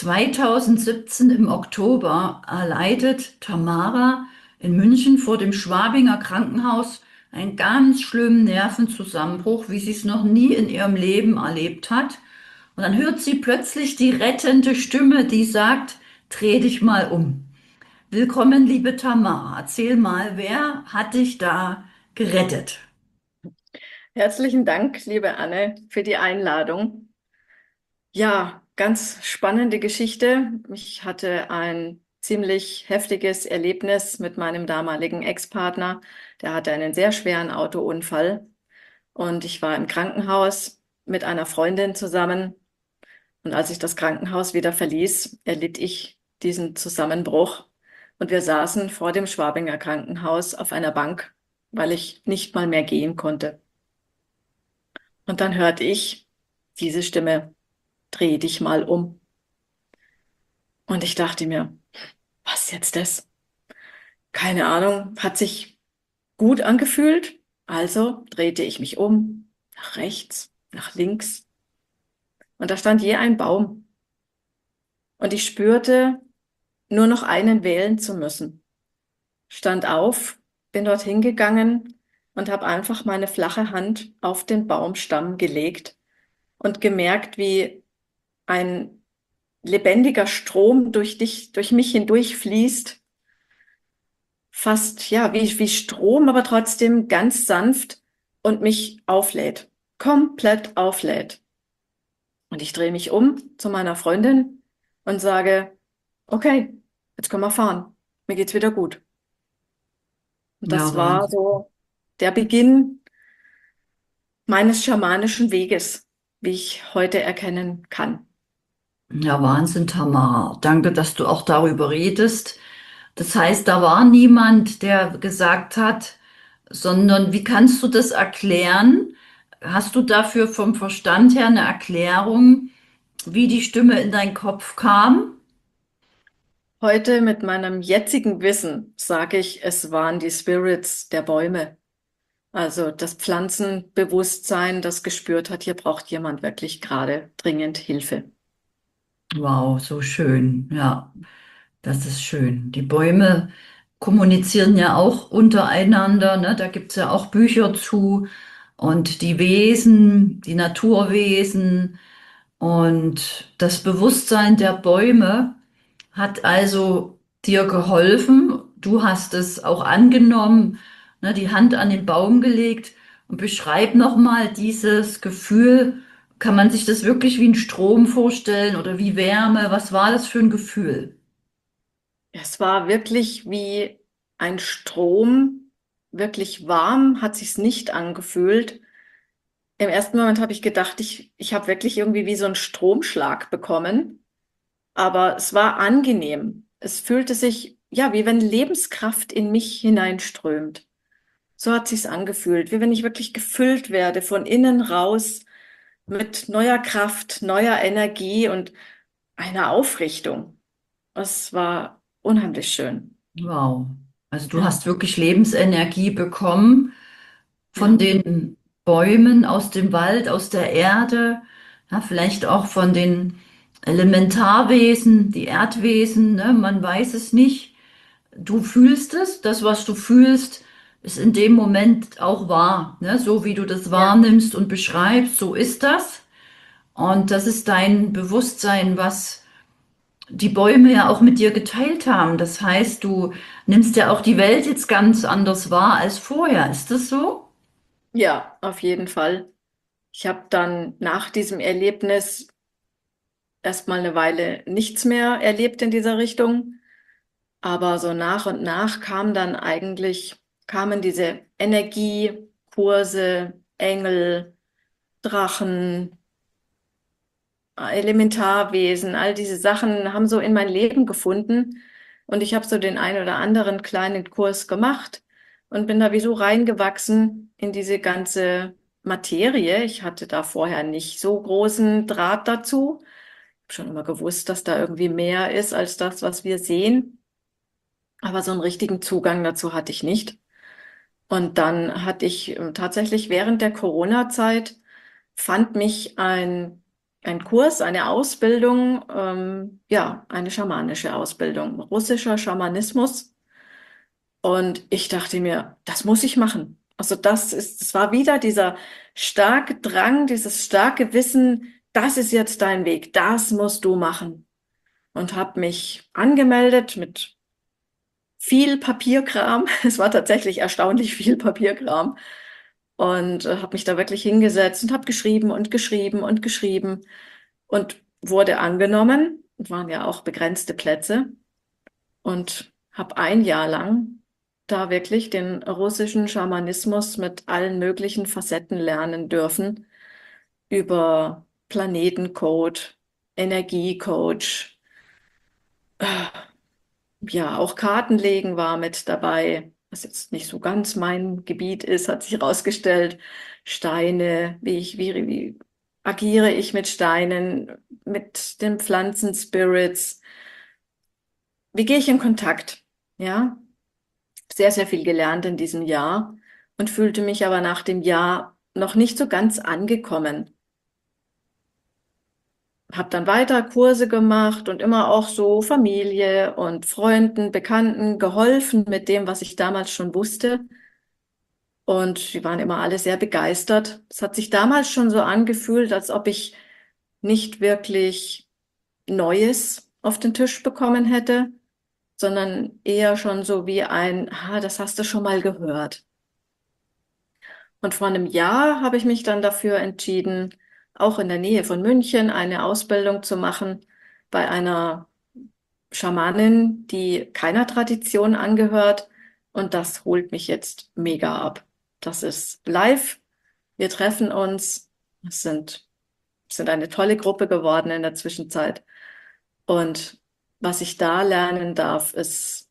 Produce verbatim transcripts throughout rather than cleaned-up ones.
zweitausendsiebzehn im Oktober erleidet Tamara in München vor dem Schwabinger Krankenhaus einen ganz schlimmen Nervenzusammenbruch, wie sie es noch nie in ihrem Leben erlebt hat. Und dann hört sie plötzlich die rettende Stimme, die sagt, dreh dich mal um. Willkommen, liebe Tamara. Erzähl mal, wer hat dich da gerettet? Herzlichen Dank, liebe Anne, für die Einladung. Ja, ganz spannende Geschichte. Ich hatte ein ziemlich heftiges Erlebnis mit meinem damaligen Ex-Partner. Der hatte einen sehr schweren Autounfall und ich war im Krankenhaus mit einer Freundin zusammen. Und als ich das Krankenhaus wieder verließ, erlitt ich diesen Zusammenbruch. Und wir saßen vor dem Schwabinger Krankenhaus auf einer Bank, weil ich nicht mal mehr gehen konnte. Und dann hörte ich diese Stimme, dreh dich mal um. Und ich dachte mir, was ist jetzt das? Keine Ahnung, hat sich gut angefühlt. Also drehte ich mich um, nach rechts, nach links. Und da stand je ein Baum. Und ich spürte, nur noch einen wählen zu müssen. Stand auf, bin dorthin gegangen und habe einfach meine flache Hand auf den Baumstamm gelegt und gemerkt, wie ein lebendiger Strom durch dich, durch mich hindurch fließt. Fast, ja, wie, wie Strom, aber trotzdem ganz sanft und mich auflädt. Komplett auflädt. Und ich drehe mich um zu meiner Freundin und sage, okay, jetzt können wir fahren. Mir geht's wieder gut. Und Ja, das war Wahnsinn. so der Beginn meines schamanischen Weges, wie ich heute erkennen kann. Ja, Wahnsinn, Tamara. Danke, dass du auch darüber redest. Das heißt, da war niemand, der gesagt hat, sondern wie kannst du das erklären? Hast du dafür vom Verstand her eine Erklärung, wie die Stimme in deinen Kopf kam? Heute mit meinem jetzigen Wissen sage ich, es waren die Spirits der Bäume. Also das Pflanzenbewusstsein, das gespürt hat, hier braucht jemand wirklich gerade dringend Hilfe. Wow, so schön. Ja, das ist schön. Die Bäume kommunizieren ja auch untereinander, ne? Da gibt's ja auch Bücher zu. Und die Wesen, die Naturwesen und das Bewusstsein der Bäume hat also dir geholfen. Du hast es auch angenommen, ne, die Hand an den Baum gelegt und beschreib nochmal dieses Gefühl. Kann man sich das wirklich wie ein Strom vorstellen oder wie Wärme? Was war das für ein Gefühl? Es war wirklich wie ein Strom, wirklich warm, hat sich's nicht angefühlt. Im ersten Moment habe ich gedacht, ich, ich habe wirklich irgendwie wie so einen Stromschlag bekommen, aber es war angenehm. Es fühlte sich, ja, wie wenn Lebenskraft in mich hineinströmt. So hat sich's angefühlt, wie wenn ich wirklich gefüllt werde von innen raus mit neuer Kraft, neuer Energie und einer Aufrichtung. Es war unheimlich schön. Wow. Also du Ja, hast wirklich Lebensenergie bekommen von ja, den Bäumen, aus dem Wald, aus der Erde, ja, vielleicht auch von den Elementarwesen, die Erdwesen, ne? Man weiß es nicht. Du fühlst es, das, was du fühlst, ist in dem Moment auch wahr, ne? So wie du das ja, wahrnimmst und beschreibst, so ist das. Und das ist dein Bewusstsein, was die Bäume ja auch mit dir geteilt haben. Das heißt, du nimmst ja auch die Welt jetzt ganz anders wahr als vorher. Ist das so? ja, auf jeden Fall. Ich habe dann nach diesem Erlebnis erstmal eine Weile nichts mehr erlebt in dieser Richtung. Aber so nach und nach kam dann eigentlich, kamen diese Energiekurse, Engel, Drachen, Elementarwesen, all diese Sachen haben so in mein Leben gefunden. Und ich habe so den ein oder anderen kleinen Kurs gemacht und bin da wie so reingewachsen in diese ganze Materie. Ich hatte da vorher nicht so großen Draht dazu. Ich habe schon immer gewusst, dass da irgendwie mehr ist als das, was wir sehen. Aber so einen richtigen Zugang dazu hatte ich nicht. Und dann hatte ich ähm, tatsächlich während der Corona-Zeit fand mich ein ein Kurs, eine Ausbildung, ähm, ja, eine schamanische Ausbildung, russischer Schamanismus. Und ich dachte mir, das muss ich machen. Also das ist, das war wieder dieser starke Drang, dieses starke Wissen, das ist jetzt dein Weg, das musst du machen. Und habe mich angemeldet mit viel Papierkram. Es war tatsächlich erstaunlich viel Papierkram. Und äh, habe mich da wirklich hingesetzt und habe geschrieben und geschrieben und geschrieben und wurde angenommen. Es waren ja auch begrenzte Plätze und habe ein Jahr lang da wirklich den russischen Schamanismus mit allen möglichen Facetten lernen dürfen, über Planetencode, Energiecoach, ja, auch Kartenlegen war mit dabei, was jetzt nicht so ganz mein Gebiet ist, hat sich herausgestellt. Steine, wie ich, wie, wie agiere ich mit Steinen, mit den Pflanzenspirits, wie gehe ich in Kontakt? Ja, sehr, sehr viel gelernt in diesem Jahr und fühlte mich aber nach dem Jahr noch nicht so ganz angekommen. Habe dann weiter Kurse gemacht und immer auch so Familie und Freunden, Bekannten geholfen mit dem, was ich damals schon wusste. Und die waren immer alle sehr begeistert. Es hat sich damals schon so angefühlt, als ob ich nicht wirklich Neues auf den Tisch bekommen hätte, sondern eher schon so wie ein, ah, das hast du schon mal gehört. Und vor einem Jahr habe ich mich dann dafür entschieden, auch in der Nähe von München eine Ausbildung zu machen bei einer Schamanin, die keiner Tradition angehört. Und das holt mich jetzt mega ab. Das ist live. Wir treffen uns. Es sind, es sind eine tolle Gruppe geworden in der Zwischenzeit. Und was ich da lernen darf, ist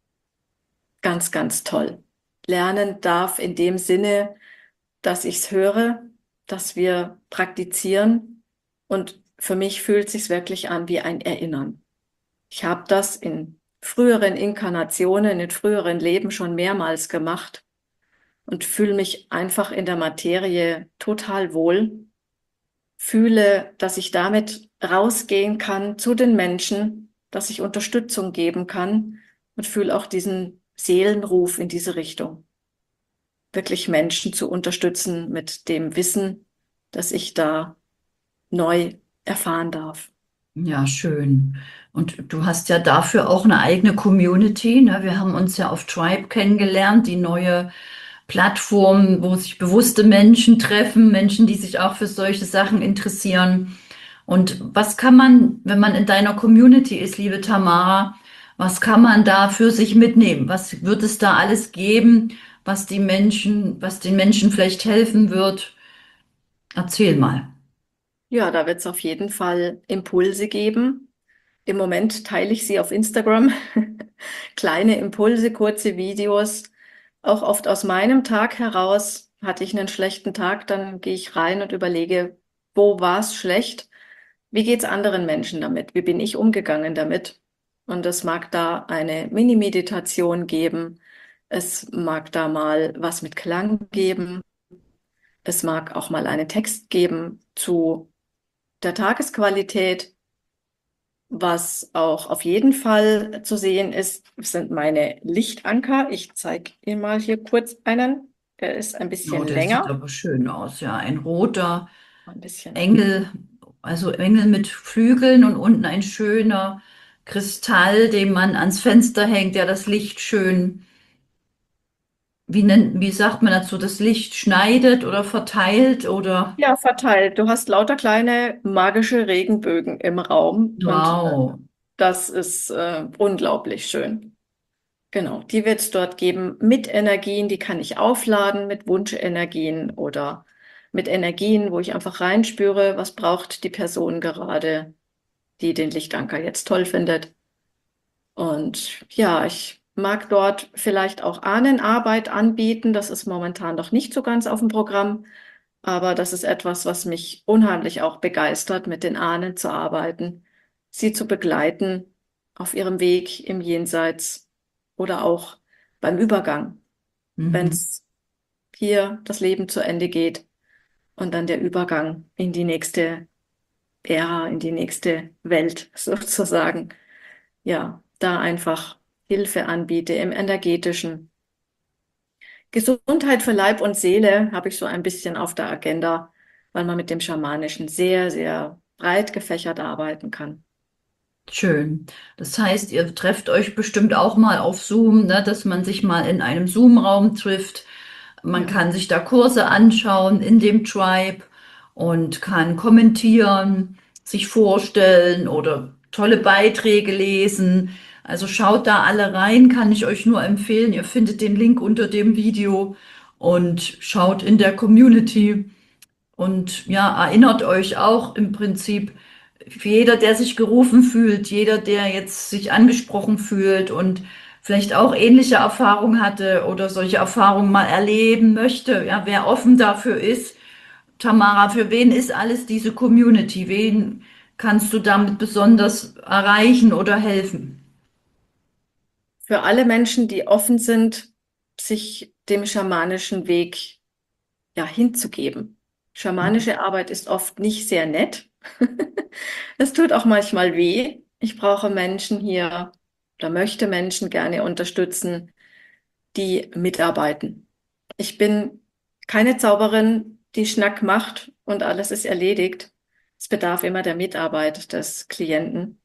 ganz, ganz toll. Lernen darf in dem Sinne, dass ich es höre, dass wir praktizieren. Und für mich fühlt sich's wirklich an wie ein Erinnern. Ich habe das in früheren Inkarnationen, in früheren Leben schon mehrmals gemacht und fühle mich einfach in der Materie total wohl. Fühle, dass ich damit rausgehen kann zu den Menschen, dass ich Unterstützung geben kann und fühle auch diesen Seelenruf in diese Richtung. Wirklich Menschen zu unterstützen mit dem Wissen, das ich da neu erfahren darf. Ja, schön. Und du hast ja dafür auch eine eigene Community, ne? Wir haben uns ja auf Tribe kennengelernt, die neue Plattform, wo sich bewusste Menschen treffen, Menschen, die sich auch für solche Sachen interessieren. Und was kann man, wenn man in deiner Community ist, liebe Tamara, was kann man da für sich mitnehmen? Was wird es da alles geben, was die Menschen, was den Menschen vielleicht helfen wird? Erzähl mal. Ja, da wird es auf jeden Fall Impulse geben. Im Moment teile ich sie auf Instagram. Kleine Impulse, kurze Videos, auch oft aus meinem Tag heraus. Hatte ich einen schlechten Tag, dann gehe ich rein und überlege, wo war es schlecht? Wie geht's anderen Menschen damit? Wie bin ich umgegangen damit? Und es mag da eine Mini-Meditation geben. Es mag da mal was mit Klang geben. Es mag auch mal einen Text geben zu der Tagesqualität. Was auch auf jeden Fall zu sehen ist, sind meine Lichtanker. Ich zeige Ihnen mal hier kurz einen. Der ist ein Oh, bisschen der sieht länger. aber schön aus, ja. Ein roter Ein bisschen. Engel, also Engel mit Flügeln und unten ein schöner Kristall, den man ans Fenster hängt, der das Licht schön, wie nennt, wie sagt man dazu, das Licht schneidet oder verteilt oder Ja, verteilt. Du hast lauter kleine magische Regenbögen im Raum und äh, wow. das ist äh, unglaublich schön. Genau, die wird es dort geben mit Energien, die kann ich aufladen mit Wunschenergien oder mit Energien, wo ich einfach reinspüre, was braucht die Person gerade, die den Lichtanker jetzt toll findet. Und ja, ich mag dort vielleicht auch Ahnenarbeit anbieten. Das ist momentan noch nicht so ganz auf dem Programm, aber das ist etwas, was mich unheimlich auch begeistert, mit den Ahnen zu arbeiten, sie zu begleiten auf ihrem Weg im Jenseits oder auch beim Übergang, wenn Mhm. es hier das Leben zu Ende geht und dann der Übergang in die nächste Ära, in die nächste Welt sozusagen. Ja, da einfach Hilfe anbiete im energetischen. Gesundheit für Leib und Seele habe ich so ein bisschen auf der Agenda, weil man mit dem Schamanischen sehr, sehr breit gefächert arbeiten kann. Schön. Das heißt, ihr trefft euch bestimmt auch mal auf Zoom, ne, dass man sich mal in einem Zoom-Raum trifft. Man Ja. kann sich da Kurse anschauen in dem Tribe und kann kommentieren, sich vorstellen oder tolle Beiträge lesen. Also schaut da alle rein, kann ich euch nur empfehlen. Ihr findet den Link unter dem Video und schaut in der Community. Und ja, erinnert euch auch im Prinzip, jeder, der sich gerufen fühlt, jeder, der jetzt sich angesprochen fühlt und vielleicht auch ähnliche Erfahrungen hatte oder solche Erfahrungen mal erleben möchte, ja, wer offen dafür ist. Tamara, für wen ist alles diese Community? Wen kannst du damit besonders erreichen oder helfen? Für alle Menschen, die offen sind, sich dem schamanischen Weg ja hinzugeben. Schamanische Arbeit ist oft nicht sehr nett. Es tut auch manchmal weh. Ich brauche Menschen hier oder möchte Menschen gerne unterstützen, die mitarbeiten. Ich bin keine Zauberin, die Schnack macht und alles ist erledigt. Es bedarf immer der Mitarbeit des Klienten,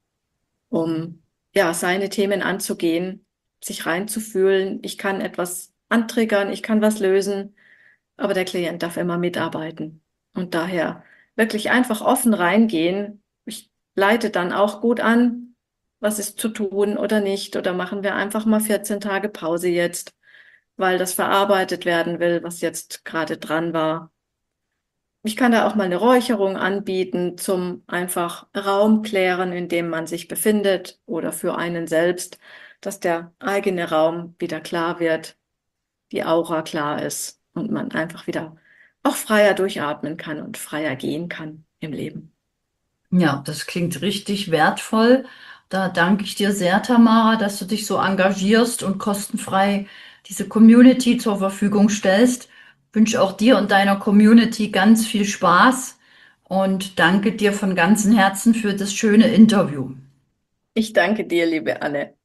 um ja seine Themen anzugehen, sich reinzufühlen. Ich kann etwas antriggern, ich kann was lösen, aber der Klient darf immer mitarbeiten. Und daher wirklich einfach offen reingehen. Ich leite dann auch gut an, was ist zu tun oder nicht. Oder machen wir einfach mal vierzehn Tage Pause jetzt, weil das verarbeitet werden will, was jetzt gerade dran war. Ich kann da auch mal eine Räucherung anbieten zum einfach Raum klären, in dem man sich befindet oder für einen selbst, dass der eigene Raum wieder klar wird, die Aura klar ist und man einfach wieder auch freier durchatmen kann und freier gehen kann im Leben. Ja, das klingt richtig wertvoll. Da danke ich dir sehr, Tamara, dass du dich so engagierst und kostenfrei diese Community zur Verfügung stellst. Wünsche auch dir und deiner Community ganz viel Spaß und danke dir von ganzem Herzen für das schöne Interview. Ich danke dir, liebe Anne.